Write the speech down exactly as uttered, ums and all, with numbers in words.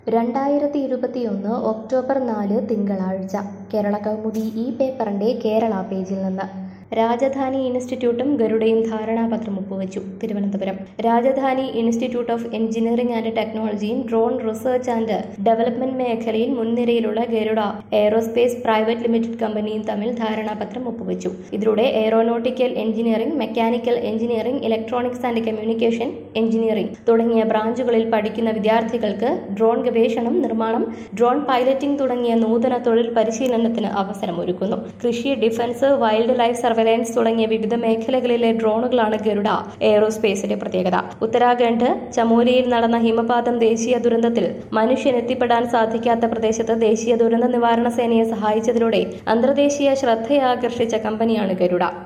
രണ്ടായിരത്തി ഇരുപത്തിയൊന്ന് ഒക്ടോബർ നാല് തിങ്കളാഴ്ച കേരള കൗമുദി ഈ പേപ്പറിന്റെ കേരള പേജിൽ നിന്ന് രാജധാനി ഇൻസ്റ്റിറ്റ്യൂട്ടും ഗരുഡയും ധാരണാപത്രം ഒപ്പുവച്ചു. Thiruvananthapuram Rajadhani institute of engineering and ടെക്നോളജിയും ഡ്രോൺ റിസർച്ച് ആൻഡ് ഡെവലപ്മെന്റ് മേഖലയിൽ മുൻനിരയിലുള്ള ഗരുഡ എയ്റോസ്പേസ് പ്രൈവറ്റ് ലിമിറ്റഡ് കമ്പനിയും തമ്മിൽ ധാരണാപത്രം ഒപ്പുവച്ചു. ഇതിലൂടെ aeronautical engineering, mechanical engineering, electronics and communication engineering തുടങ്ങിയ ബ്രാഞ്ചുകളിൽ പഠിക്കുന്ന വിദ്യാർത്ഥികൾക്ക് ഡ്രോൺ ഗവേഷണം, നിർമ്മാണം, ഡ്രോൺ പൈലറ്റിംഗ് തുടങ്ങിയ നൂതന തൊഴിൽ പരിശീലനത്തിന് അവസരമൊരുക്കുന്നു. കൃഷി, ഡിഫൻസ്, വൈൽഡ് ലൈഫ് സർവൈലൻസ് തുടങ്ങിയ വിവിധ മേഖലകളിലെ ഡ്രോണുകളാണ് ഗരുഡ എയ്റോസ്പേസിന്റെ പ്രത്യേകത. ഉത്തരാഖണ്ഡ് ചമോലിയിൽ നടന്ന ഹിമപാതം ദേശീയ ദുരന്തത്തിൽ മനുഷ്യൻ എത്തിപ്പെടാൻ സാധിക്കാത്ത പ്രദേശത്ത് ദേശീയ ദുരന്ത നിവാരണ സേനയെ സഹായിച്ചതിലൂടെ അന്തർദേശീയ ശ്രദ്ധയാകർഷിച്ച കമ്പനിയാണ് ഗരുഡ.